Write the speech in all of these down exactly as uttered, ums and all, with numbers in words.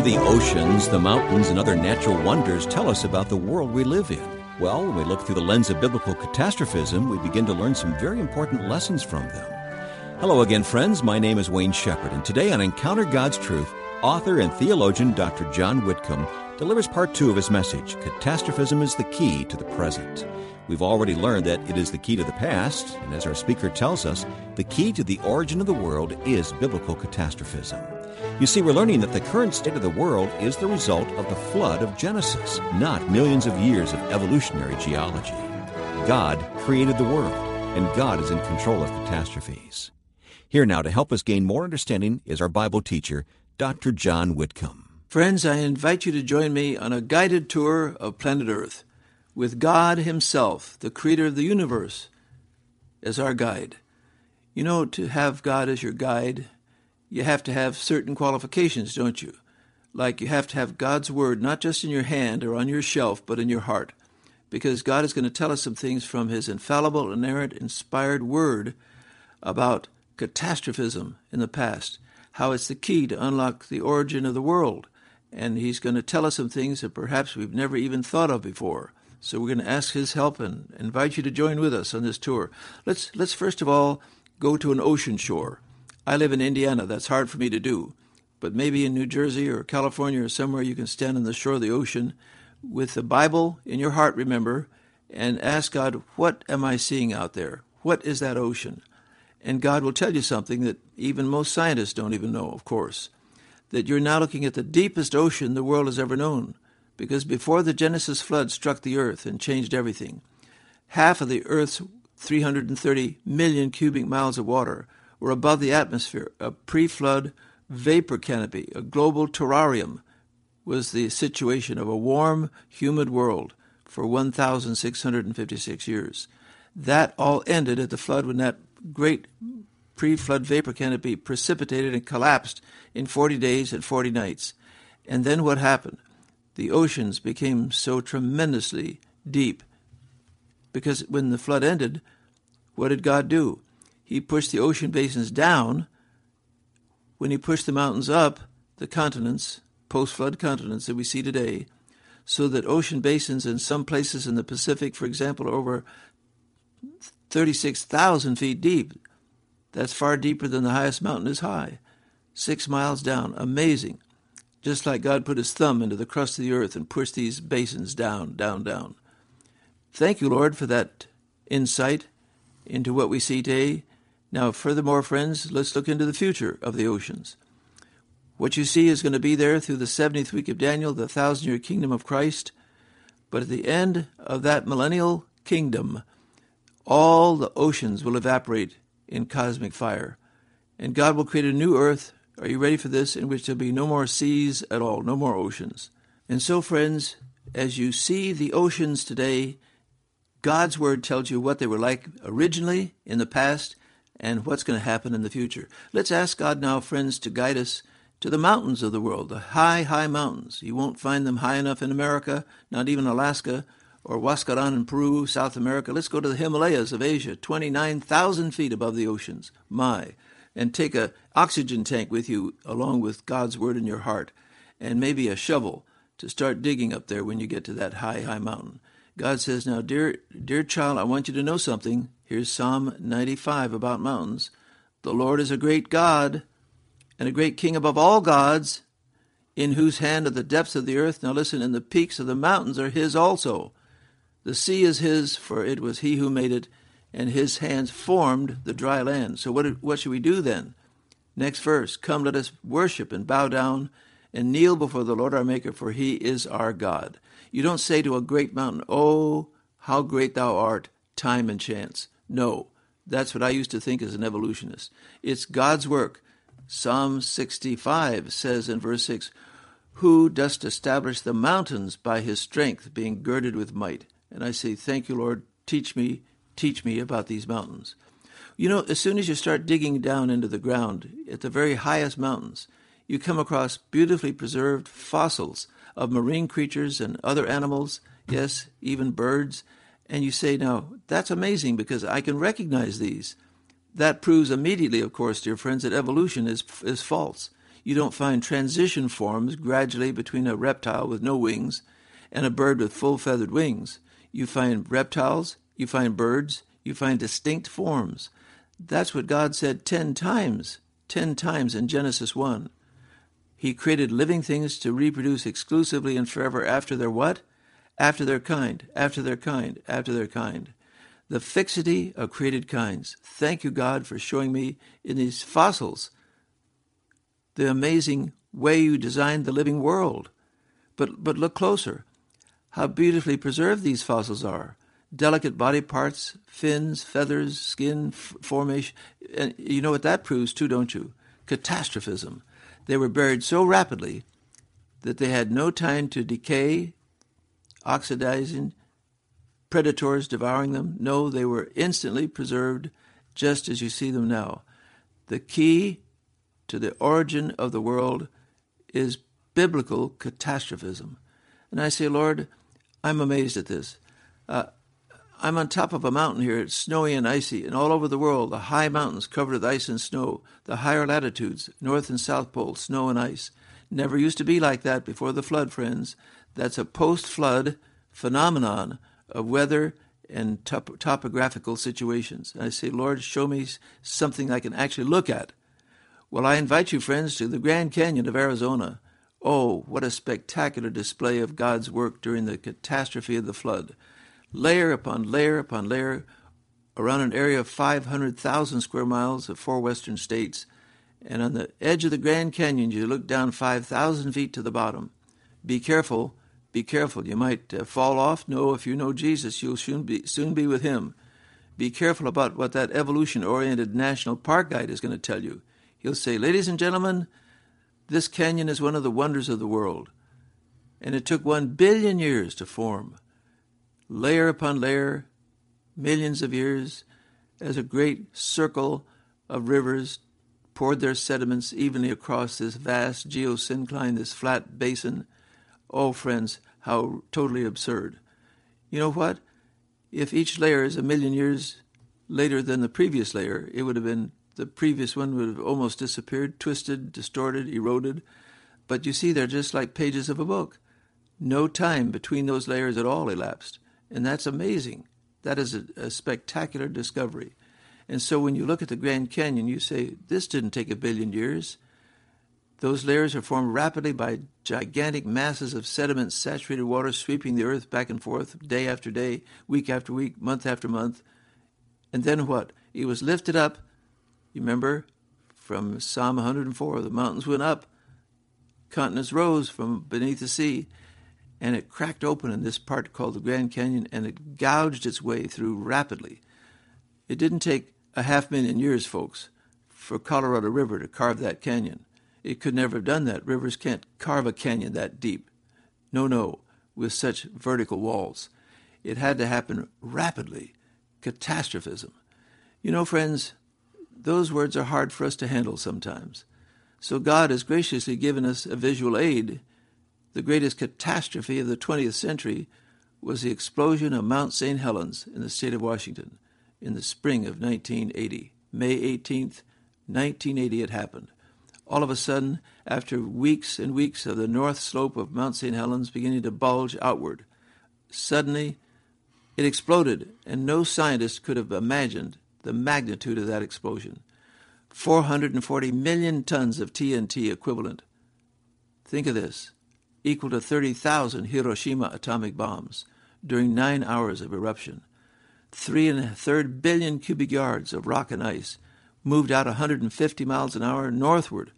do the oceans, the mountains, and other natural wonders tell us about the world we live in? Well, when we look through the lens of biblical catastrophism, we begin to learn some very important lessons from them. Hello again, friends. My name is Wayne Shepherd, and today on Encounter God's Truth, author and theologian Doctor John Whitcomb delivers part two of his message, Catastrophism is the Key to the Present. We've already learned that it is the key to the past, and as our speaker tells us, the key to the origin of the world is biblical catastrophism. You see, we're learning that the current state of the world is the result of the flood of Genesis, not millions of years of evolutionary geology. God created the world, and God is in control of catastrophes. Here now to help us gain more understanding is our Bible teacher, Doctor John Whitcomb. Friends, I invite you to join me on a guided tour of planet Earth with God Himself, the Creator of the universe, as our guide. You know, to have God as your guide, you have to have certain qualifications, don't you? Like you have to have God's Word not just in your hand or on your shelf, but in your heart. Because God is going to tell us some things from His infallible, inerrant, inspired Word about catastrophism in the past, how it's the key to unlock the origin of the world. And He's going to tell us some things that perhaps we've never even thought of before. So we're going to ask His help and invite you to join with us on this tour. Let's let's first of all go to an ocean shore. I live in Indiana. That's hard for me to do. But maybe in New Jersey or California or somewhere you can stand on the shore of the ocean with the Bible in your heart, remember, and ask God, what am I seeing out there? What is that ocean? And God will tell you something that even most scientists don't even know, of course, that you're now looking at the deepest ocean the world has ever known. Because before the Genesis flood struck the earth and changed everything, half of the earth's three hundred thirty million cubic miles of water were above the atmosphere. A pre-flood vapor canopy, a global terrarium, was the situation of a warm, humid world for one thousand six hundred fifty-six years. That all ended at the flood when that great pre-flood vapor canopy precipitated and collapsed in forty days and forty nights. And then what happened? The oceans became so tremendously deep because when the flood ended, what did God do? He pushed the ocean basins down. When He pushed the mountains up, the continents, post-flood continents that we see today, so that ocean basins in some places in the Pacific, for example, are over thirty-six thousand feet deep. That's far deeper than the highest mountain is high. Six miles down. Amazing. Just like God put His thumb into the crust of the earth and pushed these basins down, down, down. Thank you, Lord, for that insight into what we see today. Now, furthermore, friends, let's look into the future of the oceans. What you see is going to be there through the seventieth week of Daniel, the thousand-year kingdom of Christ. But at the end of that millennial kingdom, all the oceans will evaporate in cosmic fire. And God will create a new earth. Are you ready for this? In which there'll be no more seas at all, no more oceans. And so, friends, as you see the oceans today, God's Word tells you what they were like originally in the past and what's going to happen in the future. Let's ask God now, friends, to guide us to the mountains of the world, the high, high mountains. You won't find them high enough in America, not even Alaska or Huascaran in Peru, South America. Let's go to the Himalayas of Asia, twenty-nine thousand feet above the oceans. My. And take a oxygen tank with you along with God's Word in your heart and maybe a shovel to start digging up there when you get to that high, high mountain. God says, now, dear dear child, I want you to know something. Here's Psalm ninety-five about mountains. The Lord is a great God and a great King above all gods, in whose hand are the depths of the earth. Now listen, and the peaks of the mountains are His also. The sea is His, for it was He who made it, and His hands formed the dry land. So what what should we do then? Next verse, come, let us worship and bow down and kneel before the Lord our Maker, for He is our God. You don't say to a great mountain, oh, how great thou art, time and chance. No, that's what I used to think as an evolutionist. It's God's work. Psalm sixty-five says in verse six, who dost establish the mountains by His strength, being girded with might. And I say, thank you, Lord, teach me, teach me about these mountains. You know, as soon as you start digging down into the ground at the very highest mountains, you come across beautifully preserved fossils of marine creatures and other animals, yes, even birds. And you say, now, that's amazing because I can recognize these. That proves immediately, of course, dear friends, that evolution is is false. You don't find transition forms gradually between a reptile with no wings and a bird with full feathered wings. You find reptiles, you find birds, you find distinct forms. That's what God said ten times, ten times in Genesis one. He created living things to reproduce exclusively and forever after their what? After their kind, after their kind, after their kind. The fixity of created kinds. Thank you, God, for showing me in these fossils the amazing way you designed the living world. But but look closer. How beautifully preserved these fossils are. Delicate body parts, fins, feathers, skin, f- formation. And you know what that proves too, don't you? Catastrophism. They were buried so rapidly that they had no time to decay, oxidizing, predators devouring them. No, they were instantly preserved just as you see them now. The key to the origin of the world is biblical catastrophism. And I say, Lord, I'm amazed at this. Uh, I'm on top of a mountain here. It's snowy and icy, and all over the world, the high mountains covered with ice and snow, the higher latitudes, North and South Pole, snow and ice. Never used to be like that before the flood, friends. That's a post-flood phenomenon of weather and top- topographical situations. And I say, Lord, show me something I can actually look at. Well, I invite you, friends, to the Grand Canyon of Arizona. Oh, what a spectacular display of God's work during the catastrophe of the flood. Layer upon layer upon layer around an area of five hundred thousand square miles of four western states. And on the edge of the Grand Canyon, you look down five thousand feet to the bottom. Be careful, be careful. You might uh, fall off. No, if you know Jesus, you'll soon be, soon be with him. Be careful about what that evolution-oriented national park guide is going to tell you. He'll say, ladies and gentlemen, this canyon is one of the wonders of the world. And it took one billion years to form. Layer upon layer, millions of years, as a great circle of rivers poured their sediments evenly across this vast geosyncline, this flat basin. Oh, friends, how totally absurd. You know what? If each layer is a million years later than the previous layer, it would have been, the previous one would have almost disappeared, twisted, distorted, eroded. But you see, they're just like pages of a book. No time between those layers at all elapsed. And that's amazing. That is a, a spectacular discovery. And so when you look at the Grand Canyon, you say, this didn't take a billion years. Those layers are formed rapidly by gigantic masses of sediment, saturated water sweeping the earth back and forth day after day, week after week, month after month. And then what? It was lifted up. You remember from Psalm one hundred four, the mountains went up, continents rose from beneath the sea, and it cracked open in this part called the Grand Canyon, and it gouged its way through rapidly. It didn't take a half million years, folks, for Colorado River to carve that canyon. It could never have done that. Rivers can't carve a canyon that deep. No, no, with such vertical walls. It had to happen rapidly. Catastrophism. You know, friends, those words are hard for us to handle sometimes. So God has graciously given us a visual aid. The greatest catastrophe of the twentieth century was the explosion of Mount Saint Helens in the state of Washington in the spring of nineteen eighty. May eighteenth, nineteen eighty it happened. All of a sudden, after weeks and weeks of the north slope of Mount Saint Helens beginning to bulge outward, suddenly it exploded, and no scientist could have imagined the magnitude of that explosion. four hundred forty million tons of T N T equivalent. Think of this, equal to thirty thousand Hiroshima atomic bombs during nine hours of eruption. Three and a third billion cubic yards of rock and ice moved out one hundred fifty miles an hour northward.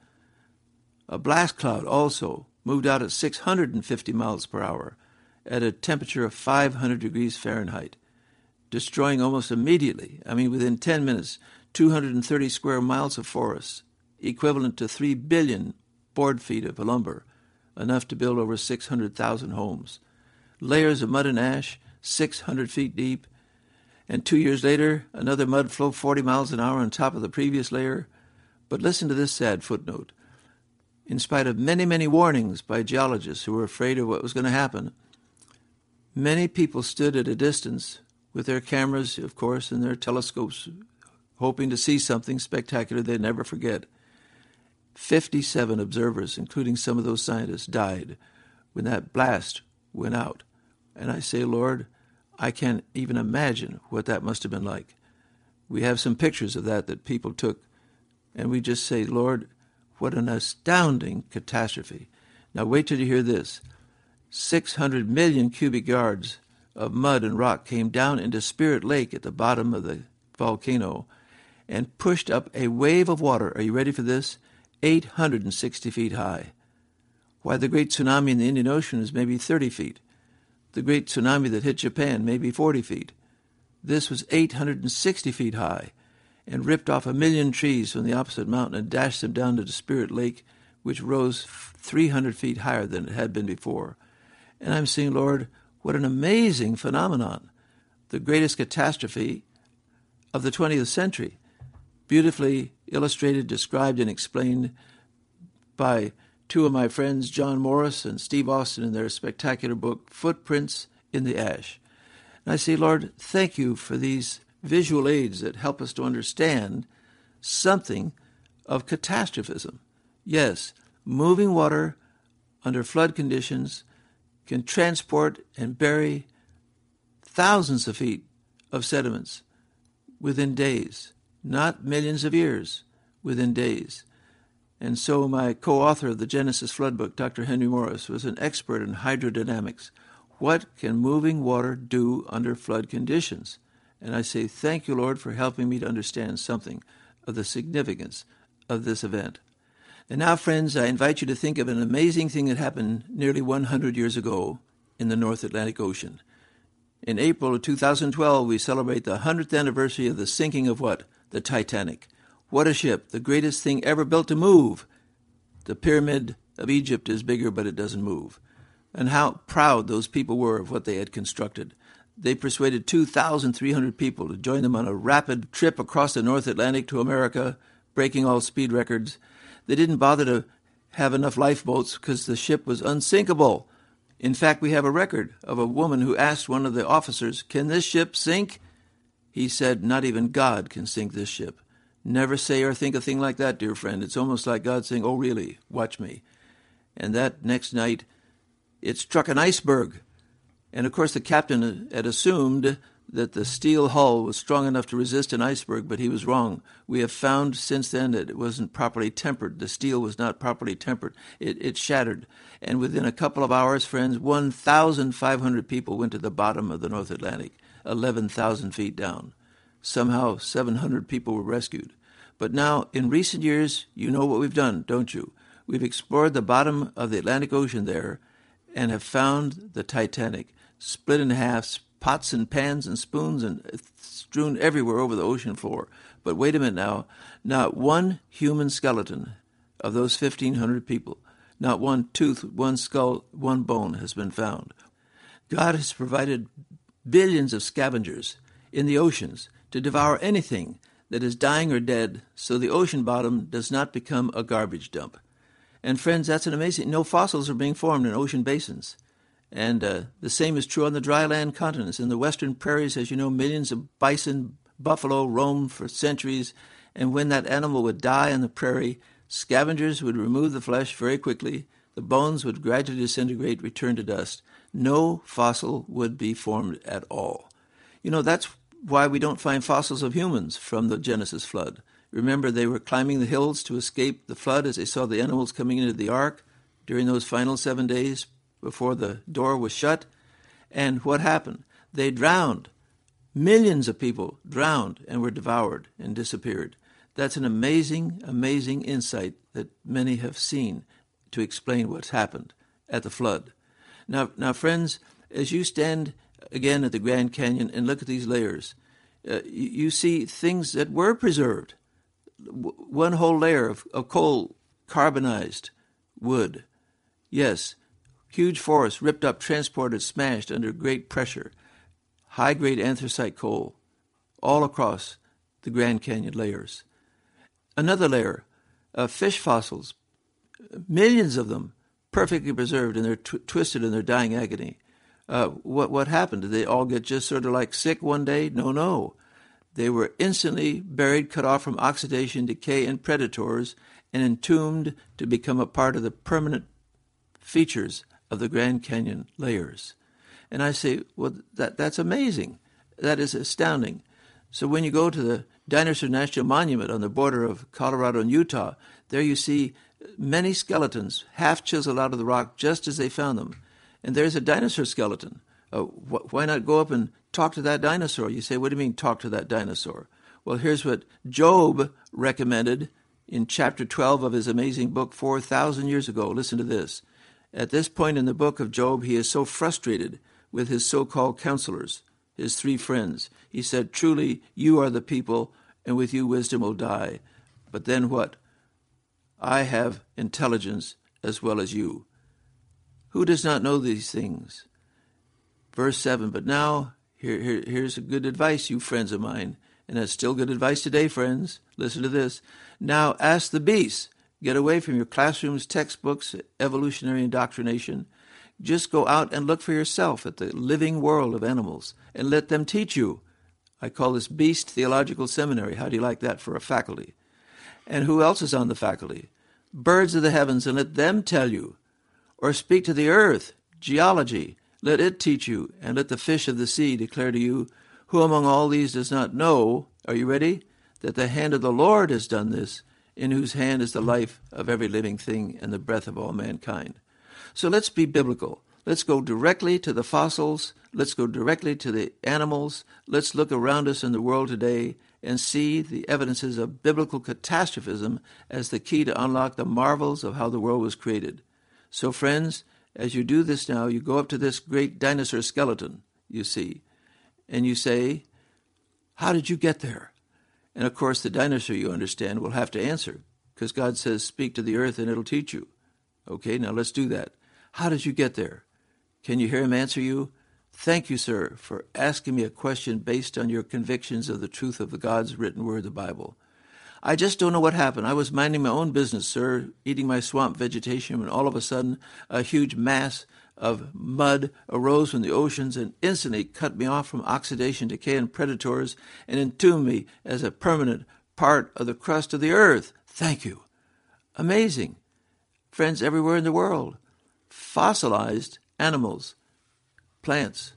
A blast cloud also moved out at six hundred fifty miles per hour at a temperature of five hundred degrees Fahrenheit, destroying almost immediately, I mean within ten minutes, two hundred thirty square miles of forests, equivalent to three billion board feet of lumber, enough to build over six hundred thousand homes. Layers of mud and ash, six hundred feet deep, and two years later, another mud flow forty miles an hour on top of the previous layer. But listen to this sad footnote. In spite of many, many warnings by geologists who were afraid of what was going to happen, many people stood at a distance with their cameras, of course, and their telescopes, hoping to see something spectacular they'd never forget. fifty-seven observers, including some of those scientists, died when that blast went out. And I say, Lord, I can't even imagine what that must have been like. We have some pictures of that that people took, and we just say, Lord, what an astounding catastrophe. Now wait till you hear this. six hundred million cubic yards of mud and rock came down into Spirit Lake at the bottom of the volcano and pushed up a wave of water. Are you ready for this? eight hundred sixty feet high. Why, the great tsunami in the Indian Ocean is maybe thirty feet. The great tsunami that hit Japan, maybe forty feet. This was eight hundred sixty feet high and ripped off a million trees from the opposite mountain and dashed them down to the Spirit Lake, which rose three hundred feet higher than it had been before. And I'm saying, Lord, what an amazing phenomenon. The greatest catastrophe of the twentieth century. Beautifully illustrated, described, and explained by two of my friends, John Morris and Steve Austin, in their spectacular book, Footprints in the Ash. And I say, Lord, thank you for these visual aids that help us to understand something of catastrophism. Yes, moving water under flood conditions can transport and bury thousands of feet of sediments within days, not millions of years, within days. And so my co-author of the Genesis Flood book, Doctor Henry Morris, was an expert in hydrodynamics. What can moving water do under flood conditions? And I say, thank you, Lord, for helping me to understand something of the significance of this event. And now, friends, I invite you to think of an amazing thing that happened nearly one hundred years ago in the North Atlantic Ocean. In April of two thousand twelve, we celebrate the one hundredth anniversary of the sinking of what? The Titanic. What a ship, the greatest thing ever built to move. The Pyramid of Egypt is bigger, but it doesn't move. And how proud those people were of what they had constructed. They persuaded two thousand three hundred people to join them on a rapid trip across the North Atlantic to America, breaking all speed records. They didn't bother to have enough lifeboats because the ship was unsinkable. In fact, we have a record of a woman who asked one of the officers, "Can this ship sink?" He said, "Not even God can sink this ship." Never say or think a thing like that, dear friend. It's almost like God saying, "Oh, really? Watch me." And that next night, it struck an iceberg. And, of course, the captain had assumed that the steel hull was strong enough to resist an iceberg, but he was wrong. We have found since then that it wasn't properly tempered. The steel was not properly tempered. It, it shattered. And within a couple of hours, friends, one thousand five hundred people went to the bottom of the North Atlantic, eleven thousand feet down. Somehow, seven hundred people were rescued. But now, in recent years, you know what we've done, don't you? We've explored the bottom of the Atlantic Ocean there and have found the Titanic, split in half, pots and pans and spoons and strewn everywhere over the ocean floor. But wait a minute now, not one human skeleton of those fifteen hundred people, not one tooth, one skull, one bone has been found. God has provided billions of scavengers in the oceans to devour anything that is dying or dead, so the ocean bottom does not become a garbage dump. And friends, that's an amazing, no fossils are being formed in ocean basins. And uh, the same is true on the dry land continents. In the western prairies, as you know, millions of bison, buffalo roamed for centuries. And when that animal would die on the prairie, scavengers would remove the flesh very quickly. The bones would gradually disintegrate, return to dust. No fossil would be formed at all. You know, that's why we don't find fossils of humans from the Genesis flood. Remember, they were climbing the hills to escape the flood as they saw the animals coming into the ark during those final seven days before the door was shut. And what happened? They drowned. Millions of people drowned and were devoured and disappeared. That's an amazing, amazing insight that many have seen to explain what's happened at the flood. Now, now, friends, as you stand again at the Grand Canyon and look at these layers, uh, you, you see things that were preserved. W- one whole layer of, of coal, carbonized wood. Yes, huge forests ripped up, transported, smashed under great pressure. High-grade anthracite coal all across the Grand Canyon layers. Another layer of fish fossils, millions of them perfectly preserved, and they're tw- twisted in their dying agony. Uh, what what happened? Did they all get just sort of like sick one day? No, no. They were instantly buried, cut off from oxidation, decay, and predators, and entombed to become a part of the permanent features of the Grand Canyon layers. And I say, well, that that's amazing. That is astounding. So when you go to the Dinosaur National Monument on the border of Colorado and Utah, there you see many skeletons, half chiseled out of the rock just as they found them. And there's a dinosaur skeleton. Uh, wh- why not go up and talk to that dinosaur? You say, what do you mean talk to that dinosaur? Well, here's what Job recommended in chapter twelve of his amazing book four thousand years ago. Listen to this. At this point in the book of Job, he is so frustrated with his so-called counselors, his three friends. He said, truly, you are the people, and with you wisdom will die. But then what? I have intelligence as well as you. Who does not know these things? Verse seven, but now, here, here, here's a good advice, you friends of mine, and that's still good advice today, friends. Listen to this. Now ask the beasts. Get away from your classrooms, textbooks, evolutionary indoctrination. Just go out and look for yourself at the living world of animals and let them teach you. I call this Beast Theological Seminary. How do you like that for a faculty? And who else is on the faculty? Birds of the heavens, and let them tell you. Or speak to the earth, geology. Let it teach you, and let the fish of the sea declare to you, who among all these does not know, are you ready? That the hand of the Lord has done this, in whose hand is the life of every living thing and the breath of all mankind. So let's be biblical. Let's go directly to the fossils. Let's go directly to the animals. Let's look around us in the world today and see the evidences of biblical catastrophism as the key to unlock the marvels of how the world was created. So friends, as you do this now, you go up to this great dinosaur skeleton, you see, and you say, how did you get there? And of course, the dinosaur, you understand, will have to answer, because God says, speak to the earth and it'll teach you. Okay, now let's do that. How did you get there? Can you hear him answer you? Thank you, sir, for asking me a question based on your convictions of the truth of the God's written word, the Bible. I just don't know what happened. I was minding my own business, sir, eating my swamp vegetation, when all of a sudden a huge mass of mud arose from the oceans and instantly cut me off from oxidation, decay, and predators, and entombed me as a permanent part of the crust of the earth. Thank you. Amazing. Friends everywhere in the world, fossilized animals, plants,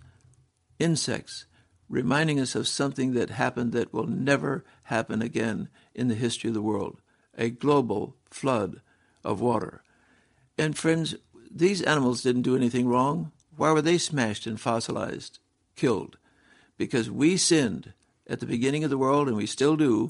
insects, reminding us of something that happened that will never happen again in the history of the world, a global flood of water. And friends, these animals didn't do anything wrong. Why were they smashed and fossilized, killed? Because we sinned at the beginning of the world, and we still do.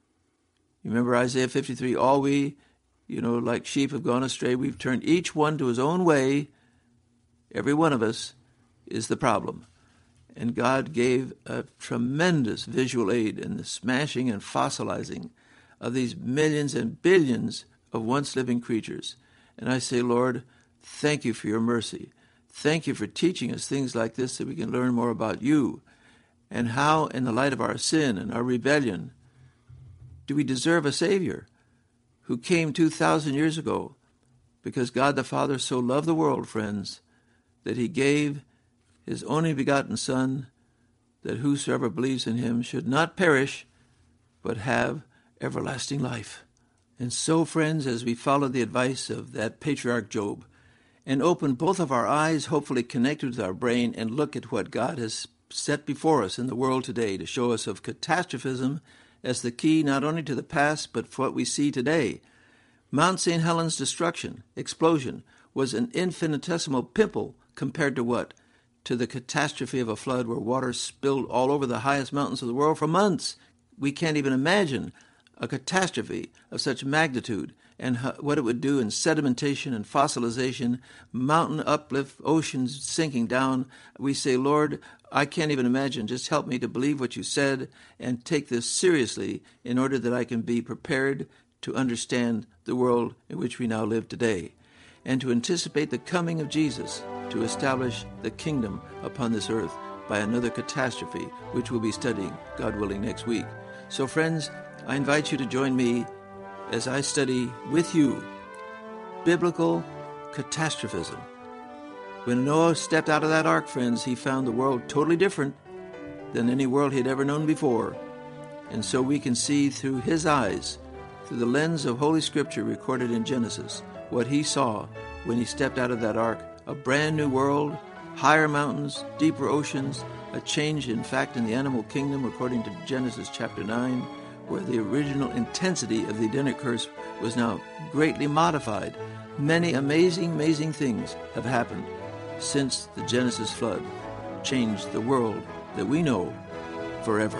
You remember Isaiah fifty-three, all we, you know, like sheep have gone astray. We've turned each one to his own way. Every one of us is the problem. And God gave a tremendous visual aid in the smashing and fossilizing of these millions and billions of once living creatures. And I say, Lord, thank you for your mercy. Thank you for teaching us things like this so we can learn more about you and how, in the light of our sin and our rebellion, do we deserve a Savior who came two thousand years ago, because God the Father so loved the world, friends, that he gave his only begotten Son, that whosoever believes in him should not perish, but have everlasting life. And so, friends, as we follow the advice of that patriarch Job, and open both of our eyes, hopefully connected with our brain, and look at what God has set before us in the world today to show us of catastrophism as the key not only to the past, but for what we see today. Mount Saint Helens' destruction, explosion, was an infinitesimal pimple compared to what? To the catastrophe of a flood where water spilled all over the highest mountains of the world for months. We can't even imagine a catastrophe of such magnitude and what it would do in sedimentation and fossilization, mountain uplift, oceans sinking down. We say, Lord, I can't even imagine. Just help me to believe what you said and take this seriously in order that I can be prepared to understand the world in which we now live today and to anticipate the coming of Jesus to establish the kingdom upon this earth by another catastrophe, which we'll be studying, God willing, next week. So, friends, I invite you to join me as I study with you biblical catastrophism. When Noah stepped out of that ark, friends, he found the world totally different than any world he had ever known before. And so we can see through his eyes, through the lens of Holy Scripture recorded in Genesis, what he saw when he stepped out of that ark. A brand new world, higher mountains, deeper oceans, a change, in fact, in the animal kingdom, according to Genesis chapter nine, where the original intensity of the Edenic curse was now greatly modified. Many amazing, amazing things have happened since the Genesis flood changed the world that we know forever.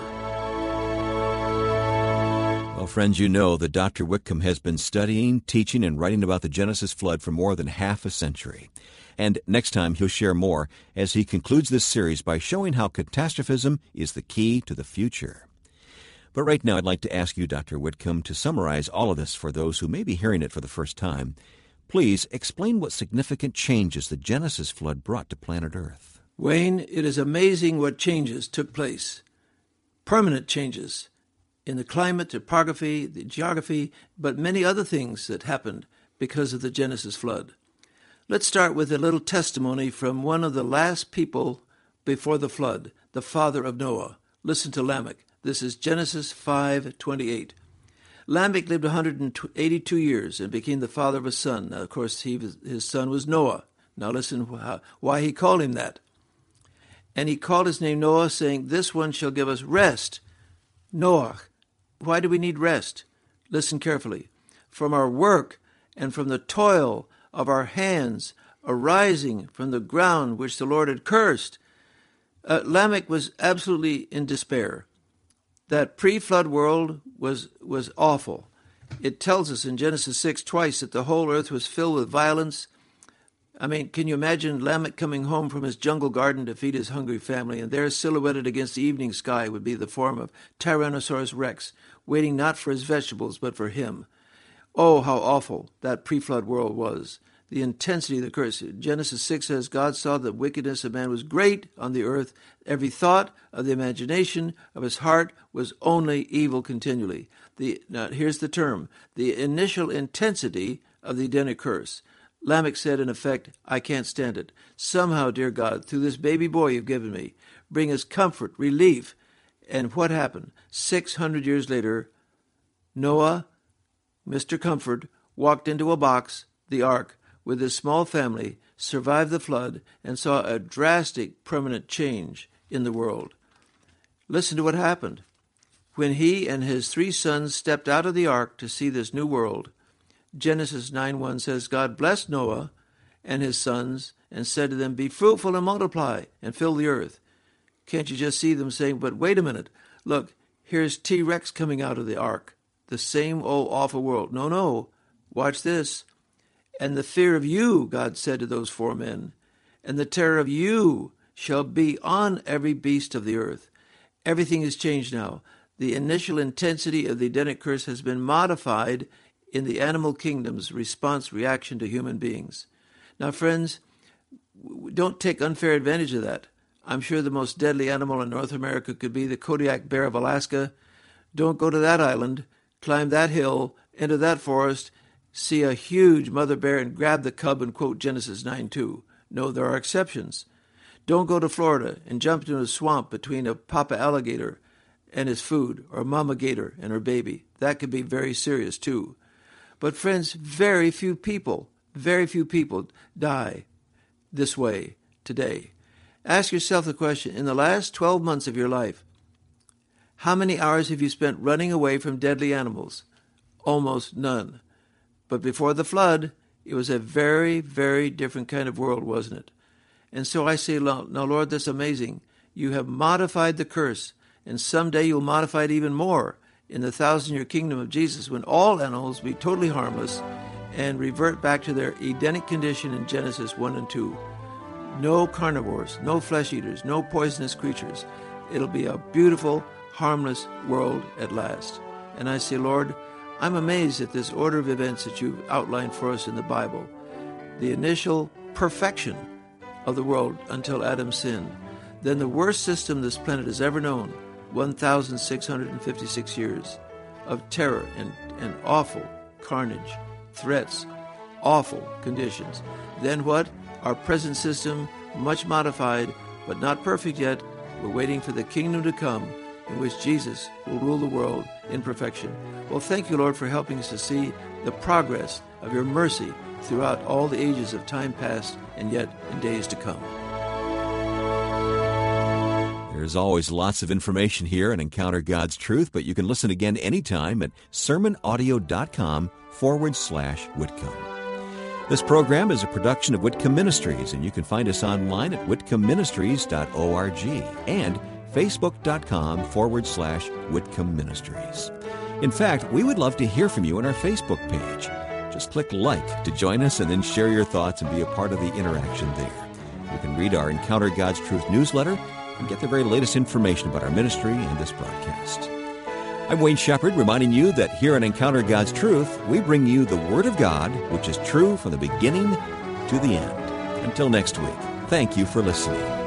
Well, friends, you know that Doctor Whitcomb has been studying, teaching, and writing about the Genesis flood for more than half a century. And next time he'll share more as he concludes this series by showing how catastrophism is the key to the future. But right now I'd like to ask you, Doctor Whitcomb, to summarize all of this for those who may be hearing it for the first time. Please explain what significant changes the Genesis flood brought to planet Earth. Wayne, it is amazing what changes took place. Permanent changes in the climate, topography, the geography, but many other things that happened because of the Genesis flood. Let's start with a little testimony from one of the last people before the flood, the father of Noah. Listen to Lamech. This is Genesis five twenty-eight. Lamech lived one hundred eighty-two years and became the father of a son. Now, of course, he was, his son was Noah. Now listen how, why he called him that. And he called his name Noah, saying, "This one shall give us rest." Noah. Why do we need rest? Listen carefully. From our work and from the toil of our hands arising from the ground which the Lord had cursed. Uh, Lamech was absolutely in despair. That pre-flood world was, was awful. It tells us in Genesis six twice that the whole earth was filled with violence. I mean, can you imagine Lamech coming home from his jungle garden to feed his hungry family, and there silhouetted against the evening sky would be the form of Tyrannosaurus Rex, waiting not for his vegetables but for him. Oh, how awful that pre-flood world was. The intensity of the curse. Genesis six says, God saw that wickedness of man was great on the earth. Every thought of the imagination of his heart was only evil continually. The, now, here's the term. The initial intensity of the Edenic curse. Lamech said, in effect, I can't stand it. Somehow, dear God, through this baby boy you've given me, bring us comfort, relief. And what happened? Six hundred years later, Noah, Mister Comfort, walked into a box, the ark, with his small family, survived the flood, and saw a drastic, permanent change in the world. Listen to what happened. When he and his three sons stepped out of the ark to see this new world, Genesis nine one says, God blessed Noah and his sons and said to them, be fruitful and multiply and fill the earth. Can't you just see them saying, but wait a minute, look, here's T-Rex coming out of the ark, the same old awful world. No, no, watch this. And the fear of you, God said to those four men, and the terror of you shall be on every beast of the earth. Everything has changed now. The initial intensity of the Edenic curse has been modified in the animal kingdom's response reaction to human beings. Now, friends, don't take unfair advantage of that. I'm sure the most deadly animal in North America could be the Kodiak bear of Alaska. Don't go to that island, climb that hill, enter that forest, see a huge mother bear and grab the cub and quote Genesis nine two. No, there are exceptions. Don't go to Florida and jump into a swamp between a papa alligator and his food, or mama gator and her baby. That could be very serious too. But friends, very few people, very few people die this way today. Ask yourself the question, in the last twelve months of your life, how many hours have you spent running away from deadly animals? Almost none. But before the flood, it was a very, very different kind of world, wasn't it? And so I say, now, Lord, that's amazing. You have modified the curse, and someday you'll modify it even more in the thousand-year kingdom of Jesus, when all animals will be totally harmless and revert back to their Edenic condition in Genesis one and two. No carnivores, no flesh eaters, no poisonous creatures. It'll be a beautiful, harmless world at last. And I say, Lord, I'm amazed at this order of events that you've outlined for us in the Bible. The initial perfection of the world until Adam sinned. Then the worst system this planet has ever known, one thousand six hundred fifty-six years of terror and, and awful carnage, threats, awful conditions. Then what? Our present system, much modified, but not perfect yet. We're waiting for the kingdom to come, in which Jesus will rule the world in perfection. Well, thank you, Lord, for helping us to see the progress of your mercy throughout all the ages of time past and yet in days to come. There's always lots of information here and Encounter God's Truth, but you can listen again anytime at sermonaudio.com forward slash Whitcomb. This program is a production of Whitcomb Ministries, and you can find us online at whitcomb ministries dot org and facebook.com forward slash Whitcomb Ministries. In fact, we would love to hear from you on our Facebook page. Just click like to join us and then share your thoughts and be a part of the interaction there. You can read our Encounter God's Truth newsletter and get the very latest information about our ministry and this broadcast. I'm Wayne Shepherd, reminding you that here at Encounter God's Truth, we bring you the Word of God, which is true from the beginning to the end. Until next week, thank you for listening.